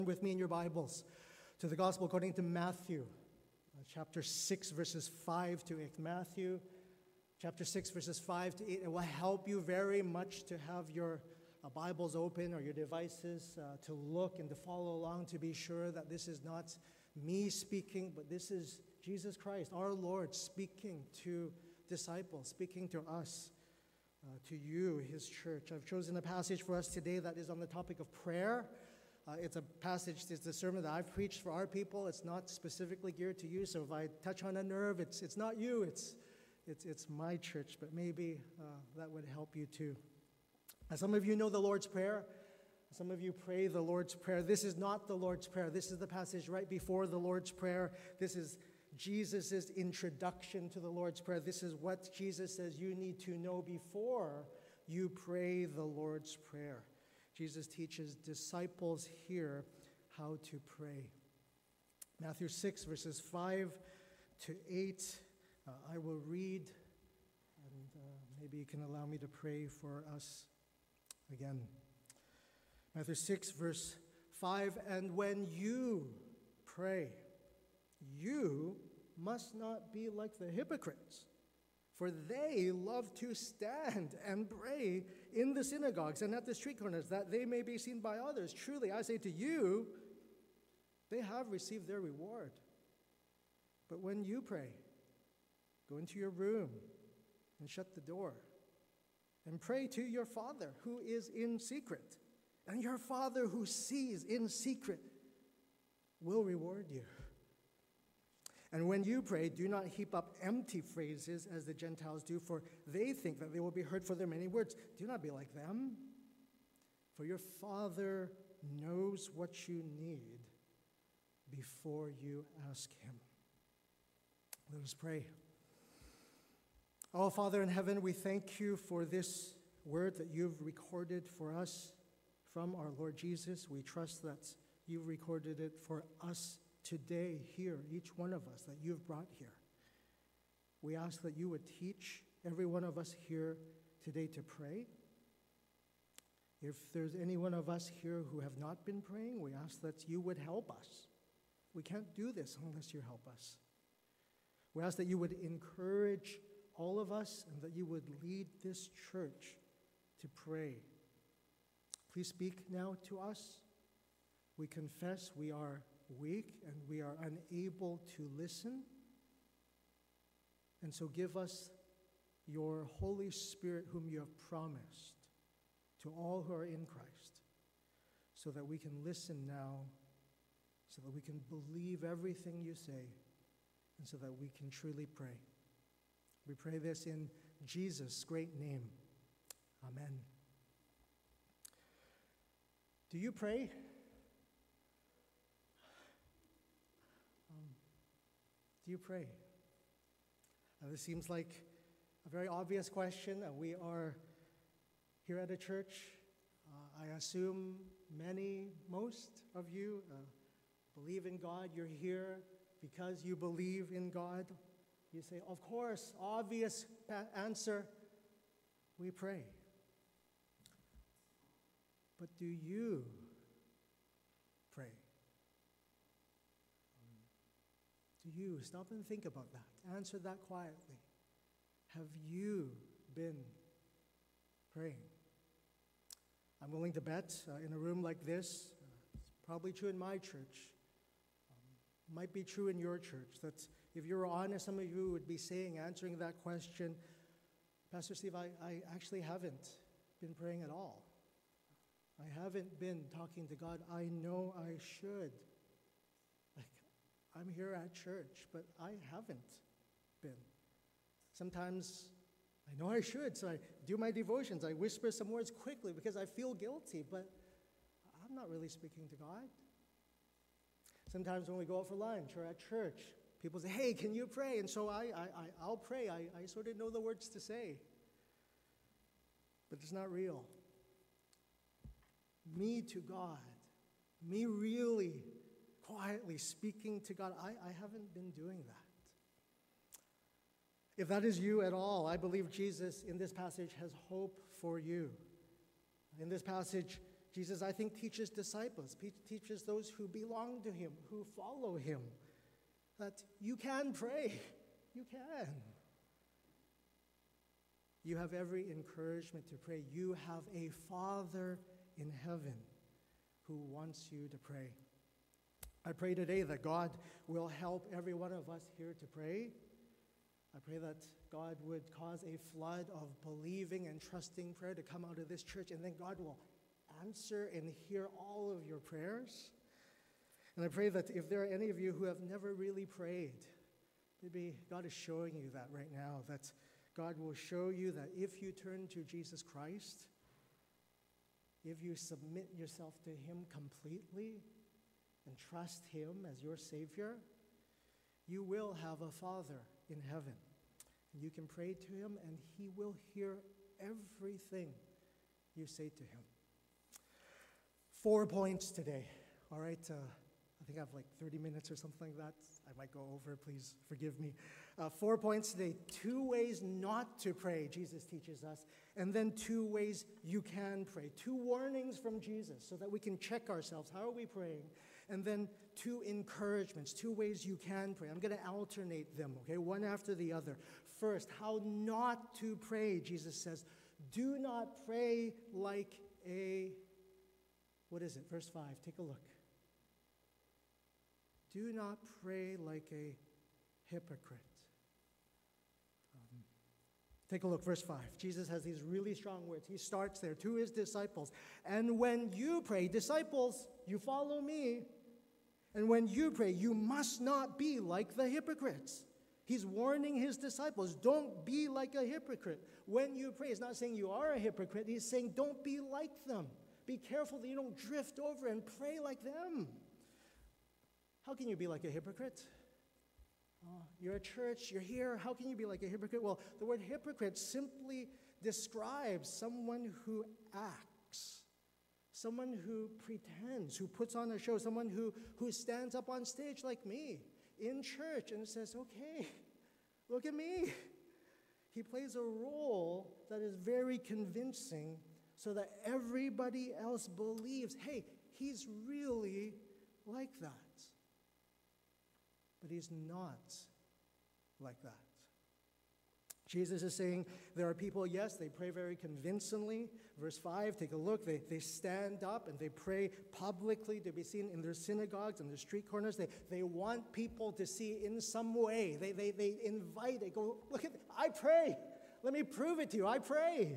With me in your Bibles to the Gospel according to Matthew, chapter 6, verses 5 to 8. Matthew, chapter 6, verses 5 to 8. It will help you very much to have your Bibles open or your devices to look and to follow along, to be sure that this is not me speaking, but this is Jesus Christ, our Lord, speaking to disciples, speaking to us, to you, His church. I've chosen a passage for us today that is on the topic of prayer. It's a passage, it's a sermon that I've preached for our people. It's not specifically geared to you, so if I touch on a nerve, it's not you, it's my church, but maybe that would help you too. Some of you know the Lord's Prayer. Some of you pray the Lord's Prayer. This is not the Lord's Prayer. This is the passage right before the Lord's Prayer. This is Jesus' introduction to the Lord's Prayer. This is what Jesus says you need to know before you pray the Lord's Prayer. Jesus teaches disciples here how to pray. Matthew 6, verses 5 to 8. I will read, and maybe you can allow me to pray for us again. Matthew 6, verse 5. And when you pray, you must not be like the hypocrites, for they love to stand and pray in the synagogues and at the street corners, that they may be seen by others. Truly, I say to you, they have received their reward. But when you pray, go into your room and shut the door, and pray to your Father who is in secret. And your Father who sees in secret will reward you. And when you pray, do not heap up empty phrases as the Gentiles do, for they think that they will be heard for their many words. Do not be like them, for your Father knows what you need before you ask Him. Let us pray. Oh, Father in heaven, we thank you for this word that you've recorded for us from our Lord Jesus. We trust that you've recorded it for us today, here, each one of us that you've brought here. We ask that you would teach every one of us here today to pray. If there's any one of us here who have not been praying, we ask that you would help us. We can't do this unless you help us. We ask that you would encourage all of us and that you would lead this church to pray. Please speak now to us. We confess we are weak and we are unable to listen. And so give us your Holy Spirit whom you have promised to all who are in Christ, so that we can listen now, so that we can believe everything you say, and so that we can truly pray. We pray this in Jesus' great name. Amen. Do you pray? Do you pray? This seems like a very obvious question. We are here at a church. I assume most of you believe in God. You're here because you believe in God. You say, of course, obvious answer, we pray. But do you pray? Do you? Stop and think about that. Answer that quietly. Have you been praying? I'm willing to bet in a room like this, it's probably true in my church, might be true in your church, that if you were honest, some of you would be saying, answering that question, Pastor Steve, I actually haven't been praying at all. I haven't been talking to God. I know I should. I'm here at church, but I haven't been. Sometimes I know I should, so I do my devotions. I whisper some words quickly because I feel guilty, but I'm not really speaking to God. Sometimes when we go out for lunch or at church, people say, hey, can you pray? And so I'll pray. I sort of know the words to say, but it's not real. Me to God, me really quietly speaking to God, I haven't been doing that. If that is you at all, I believe Jesus in this passage has hope for you. In this passage, Jesus, I think, teaches disciples, teaches those who belong to him, who follow him, that you can pray. You can. You have every encouragement to pray. You have a Father in heaven who wants you to pray. I pray today that God will help every one of us here to pray. I pray that God would cause a flood of believing and trusting prayer to come out of this church, and then God will answer and hear all of your prayers. And I pray that if there are any of you who have never really prayed, maybe God is showing you that right now, that God will show you that if you turn to Jesus Christ, if you submit yourself to him completely and trust him as your Savior, you will have a Father in heaven. And you can pray to him, and he will hear everything you say to him. 4 points today, all right? I think I have like 30 minutes or something like that. I might go over, please forgive me. 4 points today. 2 ways not to pray, Jesus teaches us. And then 2 ways you can pray. 2 warnings from Jesus so that we can check ourselves. How are we praying? And then 2 encouragements, 2 ways you can pray. I'm going to alternate them, okay? One after the other. First, how not to pray. Jesus says, do not pray like a, what is it? Verse 5, take a look. Do not pray like a hypocrite. Take a look, verse 5. Jesus has these really strong words. He starts there to his disciples. And when you pray, disciples, you follow me. And when you pray, you must not be like the hypocrites. He's warning his disciples, don't be like a hypocrite. When you pray, he's not saying you are a hypocrite. He's saying don't be like them. Be careful that you don't drift over and pray like them. How can you be like a hypocrite? You're at church, you're here. How can you be like a hypocrite? Well, the word hypocrite simply describes someone who acts, someone who pretends, who puts on a show, someone who stands up on stage like me in church and says, okay, look at me. He plays a role that is very convincing so that everybody else believes, hey, he's really like that. But he's not like that. Jesus is saying there are people, yes, they pray very convincingly. Verse 5, take a look. They stand up and they pray publicly to be seen in their synagogues and their street corners. They want people to see in some way. They invite, they go, look at, I pray. Let me prove it to you. I pray.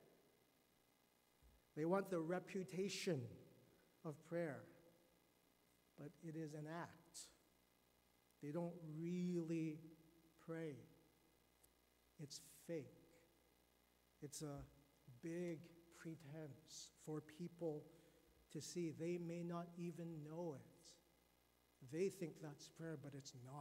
They want the reputation of prayer. But it is an act. They don't really pray. It's fake. It's a big pretense for people to see. They may not even know it. They think that's prayer, but it's not.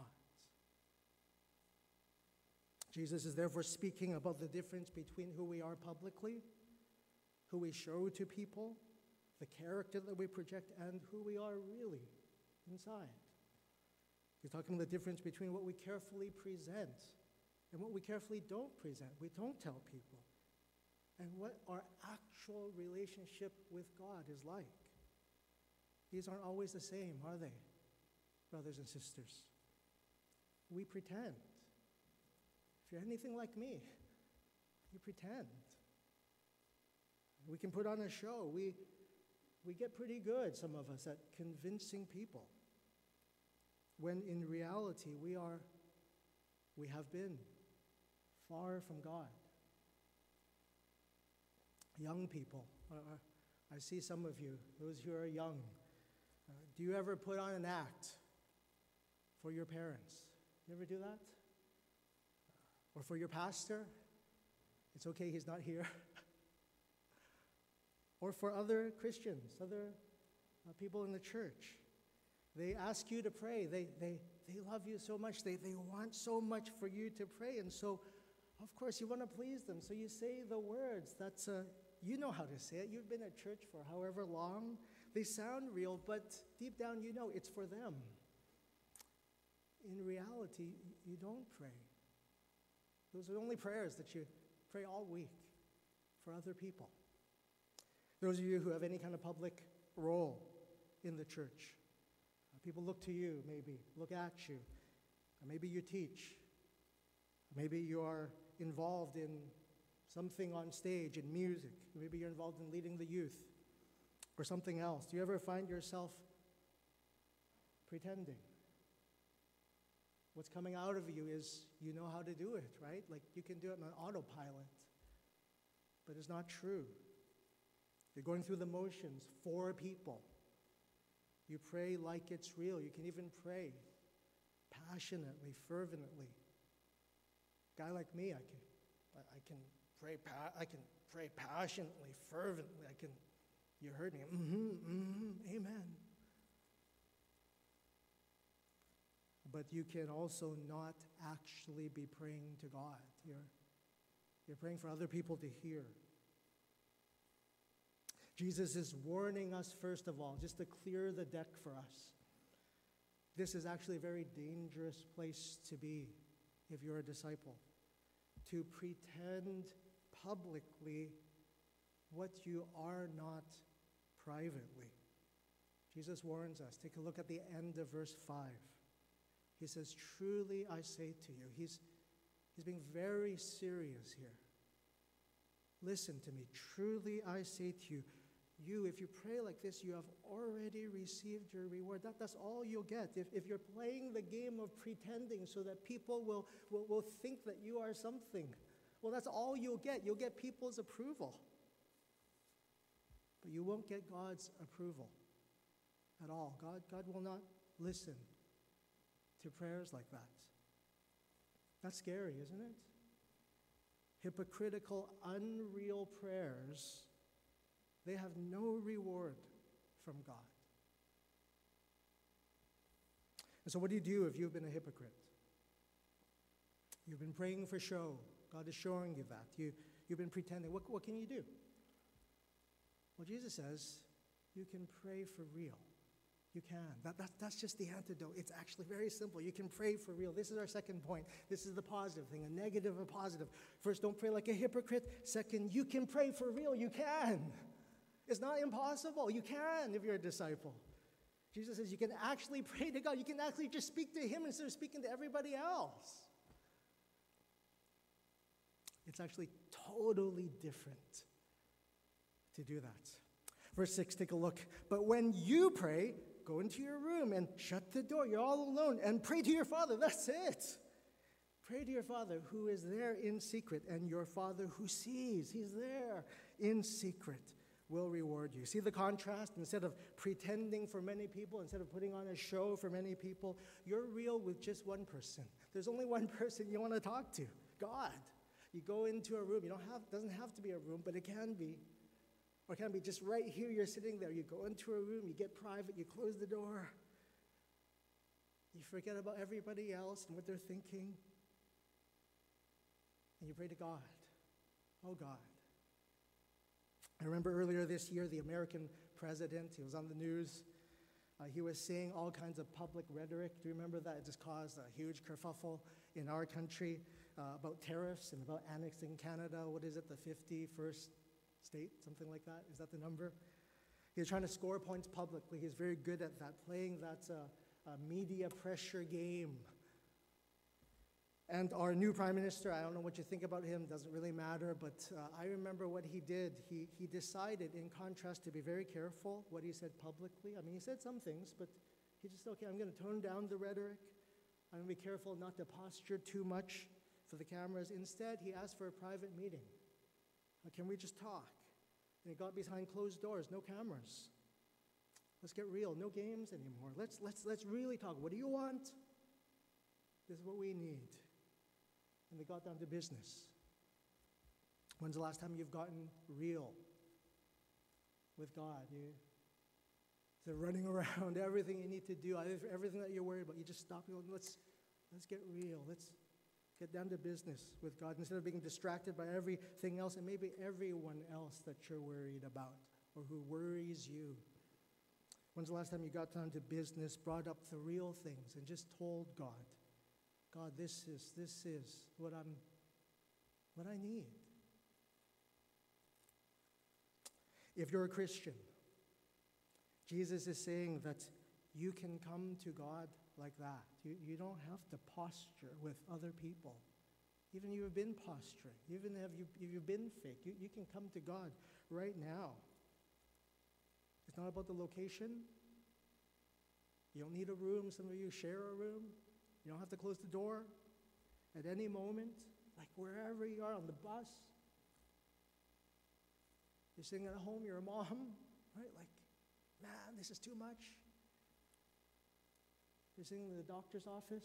Jesus is therefore speaking about the difference between who we are publicly, who we show to people, the character that we project, and who we are really inside. He's talking about the difference between what we carefully present and what we carefully don't present. We don't tell people. And what our actual relationship with God is like. These aren't always the same, are they, brothers and sisters? We pretend. If you're anything like me, you pretend. We can put on a show. We get pretty good, some of us, at convincing people. When in reality, we have been far from God. Young people, I see some of you, those who are young. Do you ever put on an act for your parents? You ever do that? Or for your pastor? It's okay, he's not here. Or for other Christians, other people in the church. They ask you to pray. They love you so much. They want so much for you to pray. And so, of course, you want to please them. So you say the words. That's you know how to say it. You've been at church for however long. They sound real, but deep down you know it's for them. In reality, you don't pray. Those are the only prayers that you pray all week for other people. Those of you who have any kind of public role in the church, people look to you, maybe, look at you. Or maybe you teach. Maybe you are involved in something on stage, in music. Maybe you're involved in leading the youth or something else. Do you ever find yourself pretending? What's coming out of you is you know how to do it, right? Like you can do it on autopilot. But it's not true. You're going through the motions for people. You pray like it's real. You can even pray passionately, fervently. A guy like me, I can pray passionately, fervently. You heard me. Amen. But you can also not actually be praying to God. You're praying for other people to hear. Jesus is warning us, first of all, just to clear the deck for us. This is actually a very dangerous place to be if you're a disciple. To pretend publicly what you are not privately. Jesus warns us. Take a look at the end of verse 5. He says, truly I say to you. He's being very serious here. Listen to me. Truly I say to you, if you pray like this, you have already received your reward. That's all you'll get. If you're playing the game of pretending so that people will think that you are something, well, that's all you'll get. You'll get people's approval. But you won't get God's approval at all. God will not listen to prayers like that. That's scary, isn't it? Hypocritical, unreal prayers, they have no reward from God. And so what do you do if you've been a hypocrite? You've been praying for show. God is showing you that. You've been pretending. What can you do? Well, Jesus says you can pray for real. You can. That's just the antidote. It's actually very simple. You can pray for real. This is our second point. This is the positive thing, a negative, a positive. First, don't pray like a hypocrite. Second, you can pray for real. You can. It's not impossible. You can if you're a disciple. Jesus says you can actually pray to God. You can actually just speak to Him instead of speaking to everybody else. It's actually totally different to do that. Verse 6, take a look. But when you pray, go into your room and shut the door. You're all alone and pray to your Father. That's it. Pray to your Father who is there in secret, and your Father who sees, He's there in secret, will reward you. See the contrast? Instead of pretending for many people, instead of putting on a show for many people, you're real with just one person. There's only one person you want to talk to, God. You go into a room. Doesn't have to be a room, but it can be. Or it can be just right here, you're sitting there. You go into a room, you get private, you close the door. You forget about everybody else and what they're thinking. And you pray to God. Oh, God. I remember earlier this year, the American president, he was on the news. He was saying all kinds of public rhetoric. Do you remember that? It just caused a huge kerfuffle in our country about tariffs and about annexing Canada. What is it, the 51st state, something like that? Is that the number? He was trying to score points publicly. He's very good at that, playing that media pressure game. And our new prime minister, I don't know what you think about him, doesn't really matter, but I remember what he did. He decided, in contrast, to be very careful what he said publicly. I mean, he said some things, but he just said, okay, I'm going to tone down the rhetoric. I'm going to be careful not to posture too much for the cameras. Instead, he asked for a private meeting. Can we just talk? And he got behind closed doors, no cameras. Let's get real, no games anymore. Let's really talk. What do you want? This is what we need. And they got down to business. When's the last time you've gotten real with God? You're running around, everything you need to do, everything that you're worried about, you just stop and go, let's get real. Let's get down to business with God instead of being distracted by everything else and maybe everyone else that you're worried about or who worries you. When's the last time you got down to business, brought up the real things, and just told God, God, this is what I need. If you're a Christian, Jesus is saying that you can come to God like that. You don't have to posture with other people. Even if you've been posturing, even if you've been fake, you can come to God right now. It's not about the location. You don't need a room. Some of you share a room. You don't have to close the door. At any moment, like wherever you are, on the bus, you're sitting at home, you're a mom, right? Like, man, this is too much. You're sitting in the doctor's office.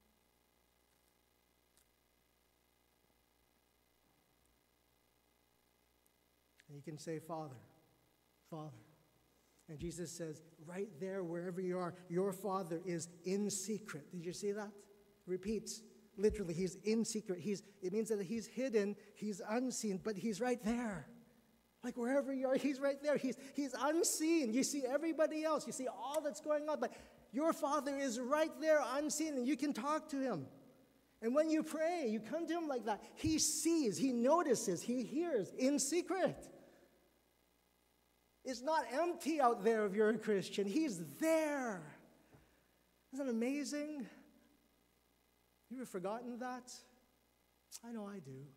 And you can say, Father, Father. And Jesus says, right there, wherever you are, your Father is in secret. Did you see that? Repeats. Literally, he's in secret. It means that he's hidden, he's unseen, but he's right there. Like wherever you are, he's right there. He's unseen. You see everybody else. You see all that's going on, but your Father is right there, unseen, and you can talk to him. And when you pray, you come to him like that. He sees, he notices, he hears in secret. It's not empty out there if you're a Christian. He's there. Isn't that amazing? You ever forgotten that? I know I do.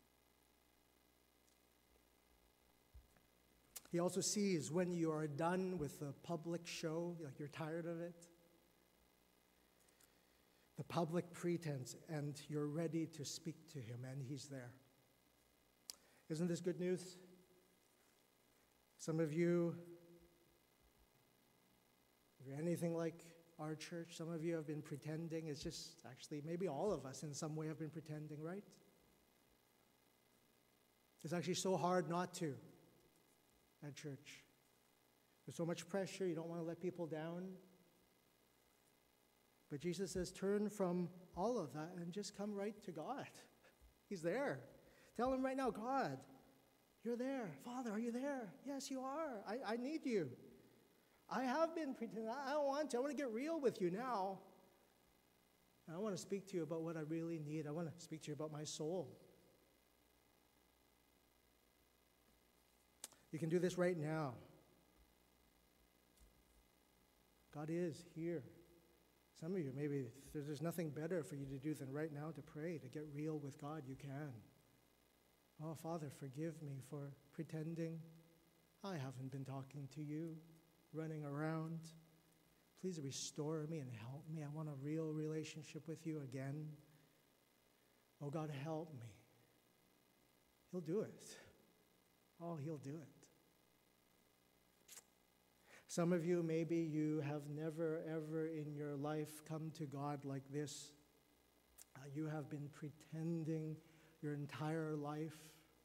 He also sees when you are done with the public show, like you're tired of it, the public pretense, and you're ready to speak to him, and he's there. Isn't this good news? Some of you, if you're anything like our church, some of you have been pretending. It's just actually maybe all of us in some way have been pretending, right? It's actually so hard not to at church. There's so much pressure. You don't want to let people down. But Jesus says, turn from all of that and just come right to God. He's there. Tell him right now, God, you're there. Father, are you there? Yes, you are. I need you. I have been pretending. I don't want to. I want to get real with you now. And I want to speak to you about what I really need. I want to speak to you about my soul. You can do this right now. God is here. Some of you, maybe there's nothing better for you to do than right now to pray, to get real with God. You can. Oh, Father, forgive me for pretending. I haven't been talking to you, running around. Please restore me and help me. I want a real relationship with you again. Oh, God, help me. He'll do it. Oh, he'll do it. Some of you, maybe you have never, ever in your life come to God like this. You have been pretending your entire life.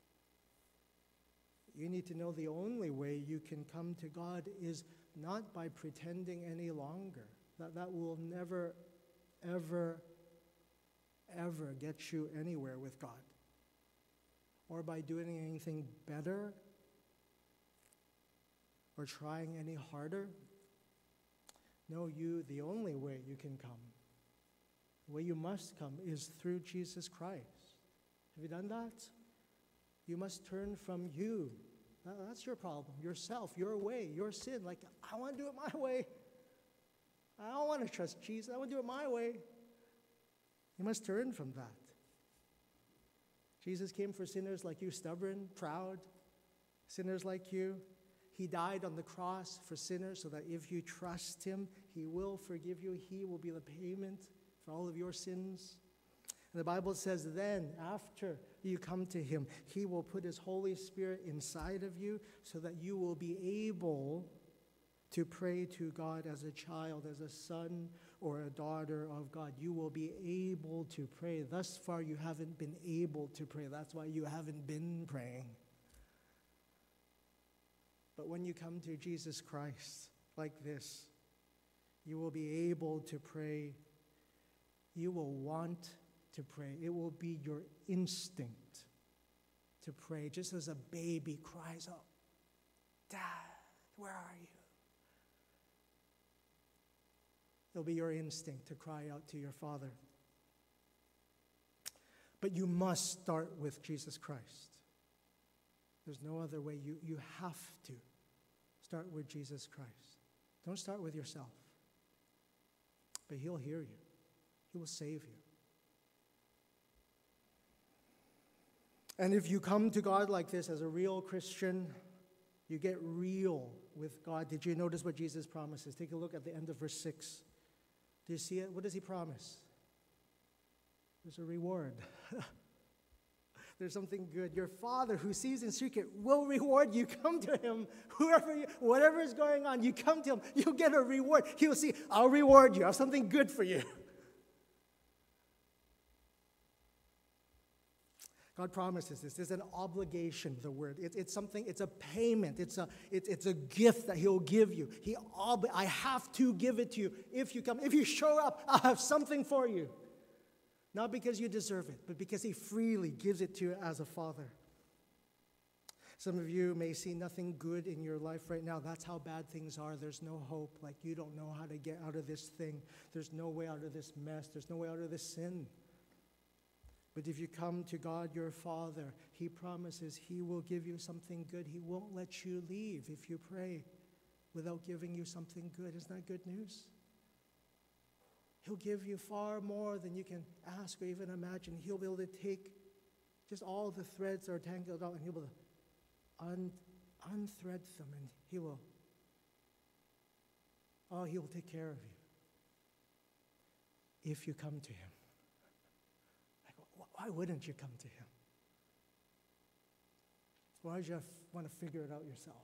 You need to know the only way you can come to God is not by pretending any longer. That will never, ever, ever get you anywhere with God. Or by doing anything better, or trying any harder. No, the only way you can come, the way you must come is through Jesus Christ. Have you done that? You must turn from you. That's your problem, yourself, your way, your sin. Like, I want to do it my way. I don't want to trust Jesus. I want to do it my way. You must turn from that. Jesus came for sinners like you, stubborn, proud, sinners like you. He died on the cross for sinners so that if you trust him, he will forgive you. He will be the payment for all of your sins. And the Bible says then, after you come to him, he will put his Holy Spirit inside of you so that you will be able to pray to God as a child, as a son or a daughter of God. You will be able to pray. Thus far, you haven't been able to pray. That's why you haven't been praying. But when you come to Jesus Christ like this, you will be able to pray. You will want to pray. It will be your instinct to pray, just as a baby cries out, Dad, where are you? It'll be your instinct to cry out to your Father. But you must start with Jesus Christ. There's no other way. You have to. start with Jesus Christ. Don't start with yourself. But He'll hear you. He will save you. And if you come to God like this as a real Christian, you get real with God. Did you notice what Jesus promises? Take a look at the end of verse 6. Do you see it? What does He promise? There's a reward. There's something good. Your Father who sees in secret will reward you. Come to Him. Whatever is going on, you come to Him. You'll get a reward. He'll see, I'll reward you. I have something good for you. God promises this. There's an obligation, the word. It's something, it's a payment. It's a gift that He'll give you. I have to give it to you. If you come, if you show up, I'll have something for you. Not because you deserve it, but because He freely gives it to you as a Father. Some of you may see nothing good in your life right now. That's how bad things are. There's no hope. Like you don't know how to get out of this thing. There's no way out of this mess. There's no way out of this sin. But if you come to God, your Father, He promises He will give you something good. He won't let you leave if you pray without giving you something good. Isn't that good news? He'll give you far more than you can ask or even imagine. He'll be able to take just all the threads that are tangled out and He'll be able to unthread them, and He'll take care of you if you come to Him. Like, why wouldn't you come to Him? Why would you want to figure it out yourself?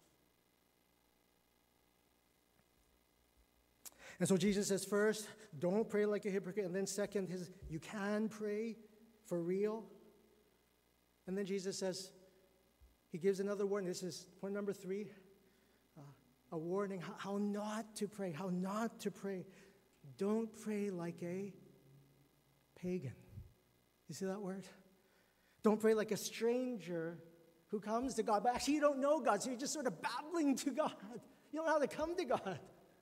And so Jesus says, first, don't pray like a hypocrite. And then second, you can pray for real. And then Jesus says, He gives another warning. This is point number 3, a warning how not to pray, how not to pray. Don't pray like a pagan. You see that word? Don't pray like a stranger who comes to God, but actually you don't know God, so you're just sort of babbling to God. You don't know how to come to God.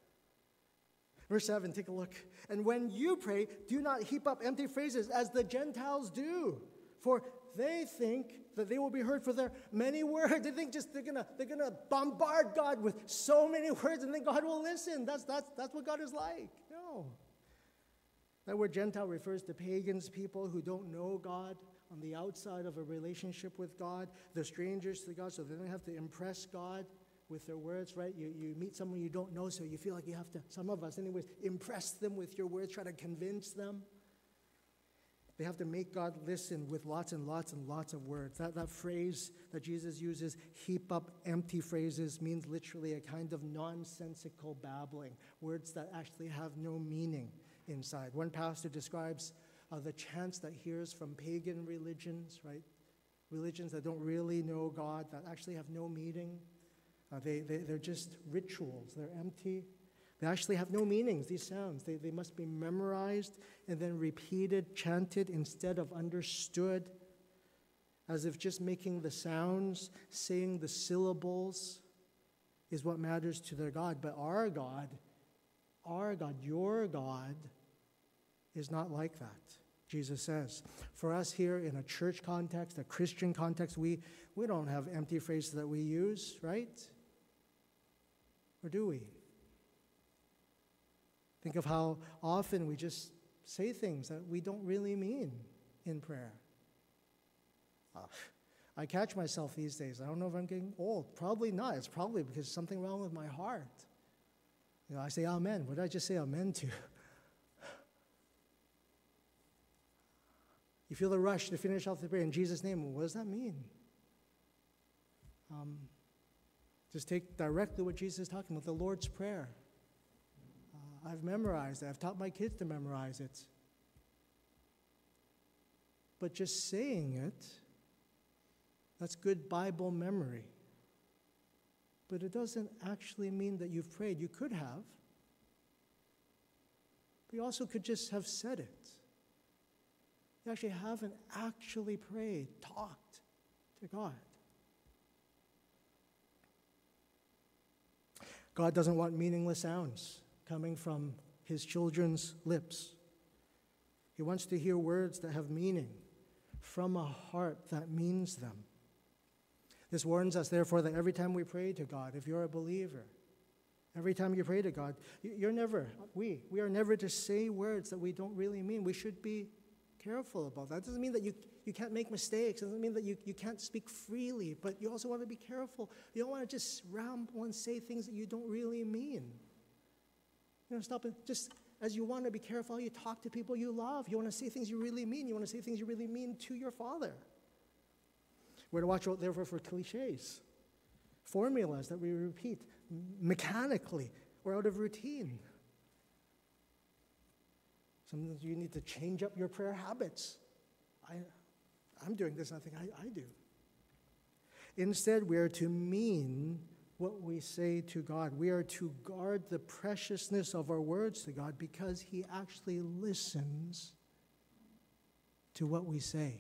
Verse 7, take a look. And when you pray, do not heap up empty phrases as the Gentiles do, for they think that they will be heard for their many words. They think they're gonna bombard God with so many words, and then God will listen. That's what God is like. No. That word Gentile refers to pagans, people who don't know God on the outside of a relationship with God. They're strangers to God, so they don't have to impress God with their words, right? You meet someone you don't know, so you feel like you have to, some of us anyways, impress them with your words, try to convince them. They have to make God listen with lots and lots and lots of words. That phrase that Jesus uses, heap up empty phrases, means literally a kind of nonsensical babbling, words that actually have no meaning inside. One pastor describes the chants that he hears from pagan religions, right? Religions that don't really know God, that actually have no meaning. They're just rituals. They're empty. They actually have no meanings, these sounds. They must be memorized and then repeated, chanted, instead of understood, as if just making the sounds, saying the syllables is what matters to their God. But our God, your God, is not like that, Jesus says. For us here in a church context, a Christian context, we don't have empty phrases that we use, right? Or do we? Think of how often we just say things that we don't really mean in prayer. I catch myself these days. I don't know if I'm getting old. Probably not. It's probably because there's something wrong with my heart. I say amen. What did I just say amen to? You feel the rush to finish off the prayer in Jesus' name. What does that mean? Just take directly what Jesus is talking about, the Lord's Prayer. I've memorized it. I've taught my kids to memorize it. But just saying it, that's good Bible memory. But it doesn't actually mean that you've prayed. You could have. But you also could just have said it. You actually haven't actually prayed, talked to God. God doesn't want meaningless sounds coming from His children's lips. He wants to hear words that have meaning from a heart that means them. This warns us, therefore, that every time we pray to God, if you're a believer, Every time you pray to God, we are never to say words that we don't really mean. We should be careful about that. It doesn't mean that you can't make mistakes. It doesn't mean that you can't speak freely, but you also want to be careful. You don't want to just ramble and say things that you don't really mean. Stop it. Just as you want to be careful how you talk to people you love. You want to say things you really mean. You want to say things you really mean to your Father. We're to watch out, therefore, for cliches, formulas that we repeat mechanically or out of routine. Sometimes you need to change up your prayer habits. I'm doing this, and I think I do. Instead, we are to mean what we say to God. We are to guard the preciousness of our words to God because He actually listens to what we say.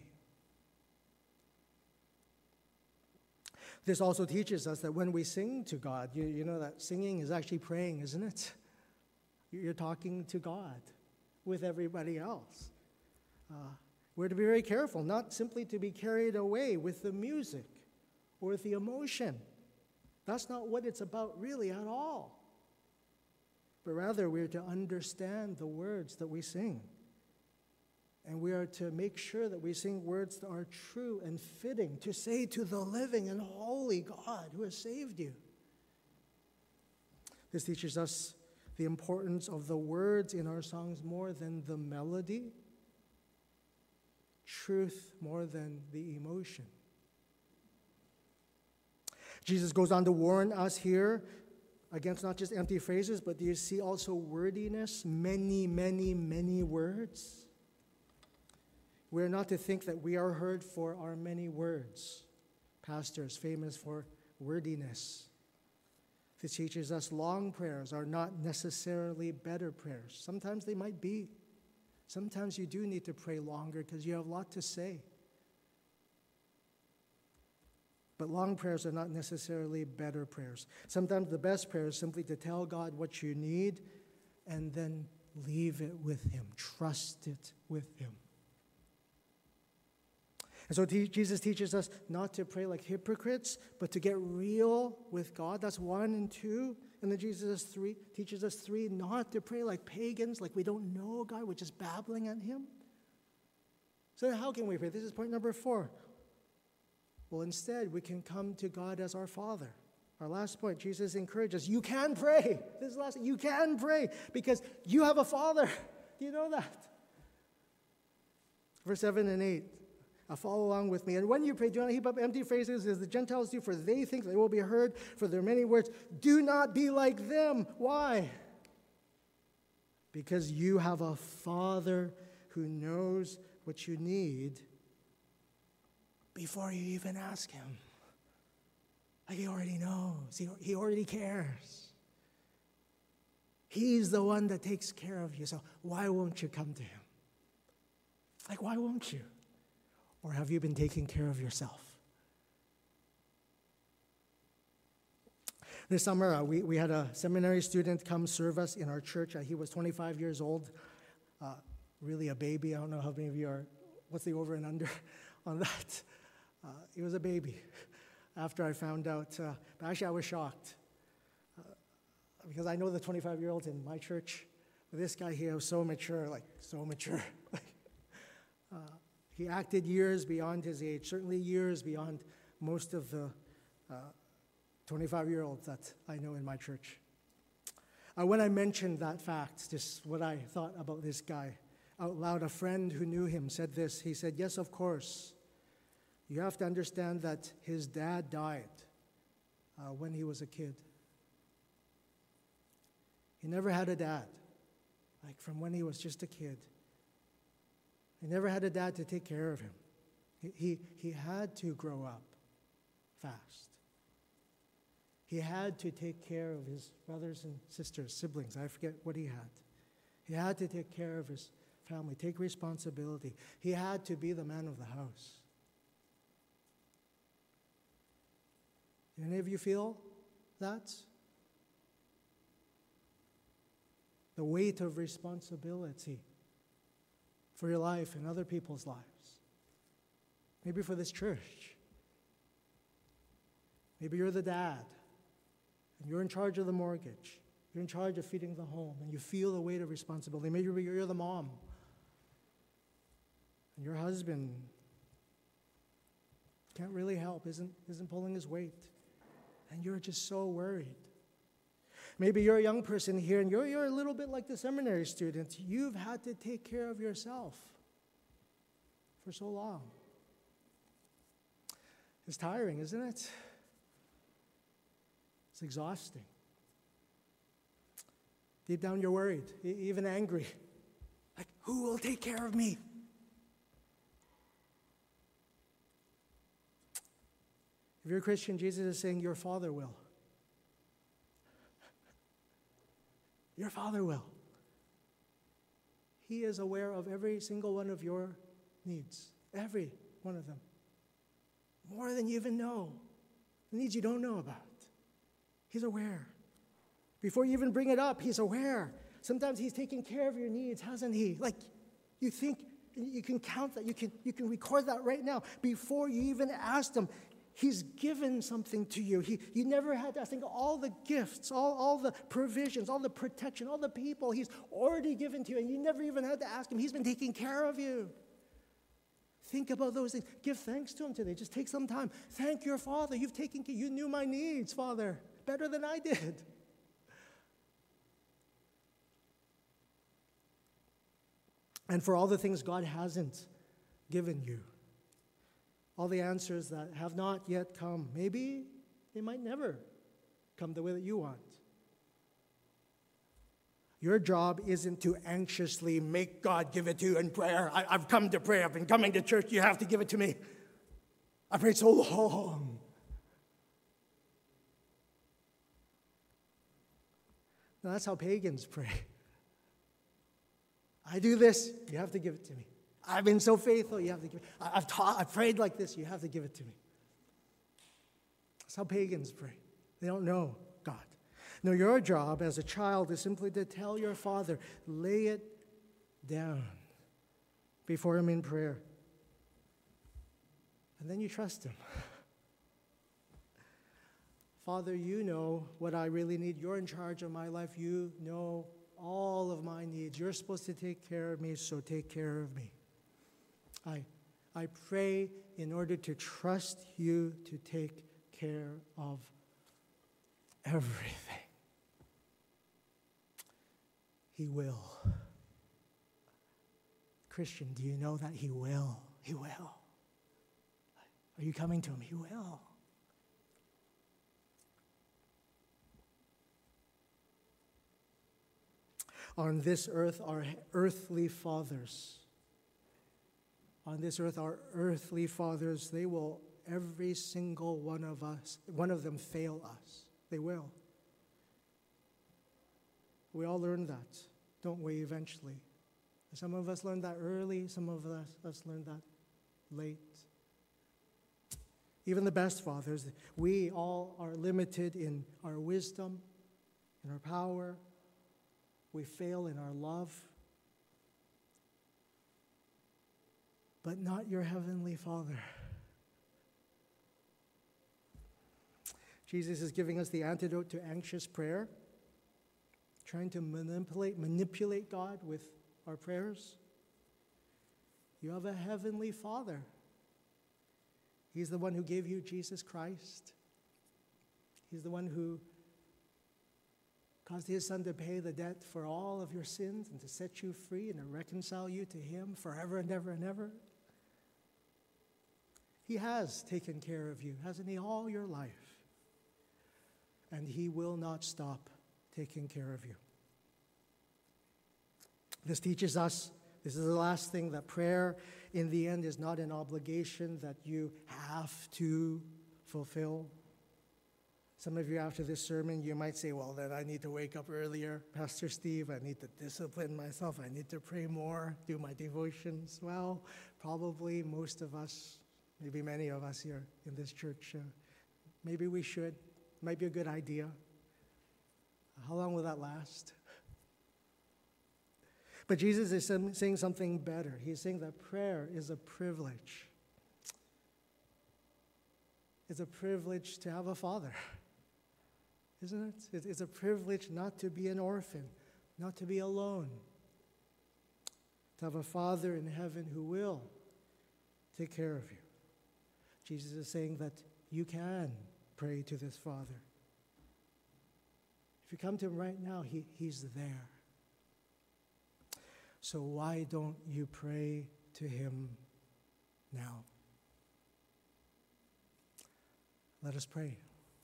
This also teaches us that when we sing to God, you know that singing is actually praying, isn't it? You're talking to God with everybody else. We're to be very careful, not simply to be carried away with the music or with the emotion. That's not what it's about really at all. But rather, we're to understand the words that we sing. And we are to make sure that we sing words that are true and fitting to say to the living and holy God who has saved you. This teaches us the importance of the words in our songs more than the melody, truth more than the emotion. Jesus goes on to warn us here against not just empty phrases, but do you see also wordiness? Many, many, many words. We're not to think that we are heard for our many words. Pastors famous for wordiness. This teaches us long prayers are not necessarily better prayers. Sometimes they might be. Sometimes you do need to pray longer because you have a lot to say. But long prayers are not necessarily better prayers. Sometimes the best prayer is simply to tell God what you need and then leave it with Him. Trust it with Him. And so Jesus teaches us not to pray like hypocrites, but to get real with God. That's 1 and 2. And then Jesus teaches us 3, not to pray like pagans, like we don't know God, we're just babbling at Him. So how can we pray? This is point number 4. Well, instead, we can come to God as our Father. Our last point, Jesus encourages us, you can pray. This is the last thing. You can pray because you have a Father. Do you know that? Verse 7 and 8. Follow along with me. And when you pray, do not heap up empty phrases as the Gentiles do, for they think they will be heard for their many words. Do not be like them. Why? Because you have a Father who knows what you need before you even ask Him. Like He already knows. He already cares. He's the one that takes care of you. So why won't you come to Him? Like, why won't you? Or have you been taking care of yourself? This summer, we had a seminary student come serve us in our church. He was 25 years old, really a baby. I don't know how many of you are, what's the over and under on that? He was a baby after I found out. But actually, I was shocked because I know the 25-year-olds in my church. But this guy here was so mature, like so mature. He acted years beyond his age, certainly years beyond most of the 25-year-olds that I know in my church. When I mentioned that fact, just what I thought about this guy out loud, a friend who knew him said this. He said, yes, of course. You have to understand that his dad died when he was a kid. He never had a dad, like from when he was just a kid. He never had a dad to take care of him. He had to grow up fast. He had to take care of his brothers and sisters, siblings. I forget what he had. He had to take care of his family, take responsibility. He had to be the man of the house. Any of you feel that? The weight of responsibility for your life and other people's lives. Maybe for this church. Maybe you're the dad and you're in charge of the mortgage. You're in charge of feeding the home, and you feel the weight of responsibility. Maybe you're the mom, and your husband can't really help, isn't pulling his weight, and you're just so worried. Maybe you're a young person here, and you're a little bit like the seminary students. You've had to take care of yourself for so long. It's tiring, isn't it? It's exhausting. Deep down, you're worried, even angry. Like, who will take care of me? If you're a Christian, Jesus is saying, your Father will. Your Father will. He is aware of every single one of your needs. Every one of them. More than you even know. The needs you don't know about. He's aware. Before you even bring it up, He's aware. Sometimes He's taking care of your needs, hasn't He? Like, you think you can count that. You can record that right now. Before you even asked Him, He's given something to you. You never had to ask. Think of all the gifts, all the provisions, all the protection, all the people He's already given to you, and you never even had to ask Him. He's been taking care of you. Think about those things. Give thanks to Him today. Just take some time. Thank your Father. You've taken care. You knew my needs, Father, better than I did. And for all the things God hasn't given you, all the answers that have not yet come, maybe they might never come the way that you want. Your job isn't to anxiously make God give it to you in prayer. I've come to pray. I've been coming to church. You have to give it to me. I prayed so long. Now, that's how pagans pray. I do this, you have to give it to me. I've been so faithful, you have to give it. I've prayed like this, you have to give it to me. That's how pagans pray. They don't know God. No, your job as a child is simply to tell your Father, lay it down before Him in prayer. And then you trust Him. Father, you know what I really need. You're in charge of my life. You know all of my needs. You're supposed to take care of me, so take care of me. I pray in order to trust you to take care of everything. He will. Christian, do you know that He will? He will. Are you coming to Him? He will. On this earth, our earthly fathers. On this earth, our earthly fathers, they will, every single one of them fail us. They will. We all learn that, don't we, eventually? Some of us learned that early, some of us learned that late. Even the best fathers, we all are limited in our wisdom, in our power. We fail in our love. But not your heavenly Father. Jesus is giving us the antidote to anxious prayer, trying to manipulate God with our prayers. You have a heavenly Father. He's the one who gave you Jesus Christ. He's the one who caused His Son to pay the debt for all of your sins and to set you free and to reconcile you to Him forever and ever and ever. He has taken care of you, hasn't He, all your life? And He will not stop taking care of you. This teaches us, this is the last thing, that prayer in the end is not an obligation that you have to fulfill. Some of you after this sermon, you might say, well, then I need to wake up earlier. Pastor Steve, I need to discipline myself. I need to pray more, do my devotions. Well, probably most of us, maybe many of us here in this church, maybe we should. Might be a good idea. How long will that last? But Jesus is saying something better. He's saying that prayer is a privilege. It's a privilege to have a Father. isn't it? It's a privilege not to be an orphan, not to be alone, to have a Father in heaven who will take care of you. Jesus is saying that you can pray to this Father. If you come to him right now, he's there. So why don't you pray to him now? Let us pray.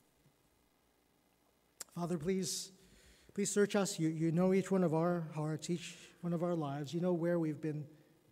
Father, please search us. You know each one of our hearts, each one of our lives. You know where we've been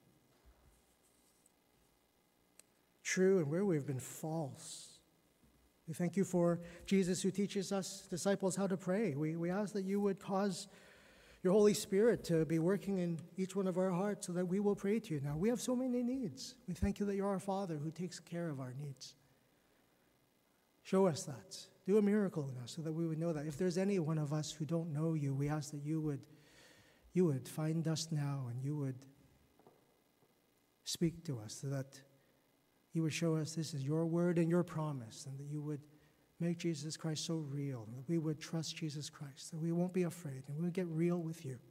true and where we've been false. We thank you for Jesus, who teaches us disciples how to pray. We ask that you would cause your Holy Spirit to be working in each one of our hearts so that we will pray to you now. We have so many needs. We thank you that you're our Father who takes care of our needs. Show us that. Do a miracle in us so that we would know that. If there's any one of us who don't know you, we ask that you would find us now and you would speak to us so that you would show us this is your word and your promise, and that you would make Jesus Christ so real, and that we would trust Jesus Christ, that we won't be afraid, and we would get real with you.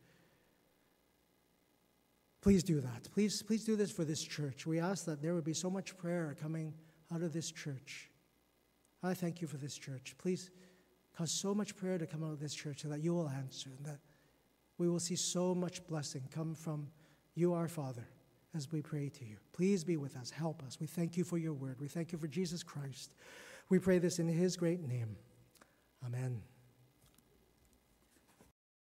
Please do that. Please do this for this church. We ask that there would be so much prayer coming out of this church. I thank you for this church. Please cause so much prayer to come out of this church so that you will answer, and that we will see so much blessing come from you, our Father, as we pray to you. Please be with us. Help us. We thank you for your word. We thank you for Jesus Christ. We pray this in his great name. Amen.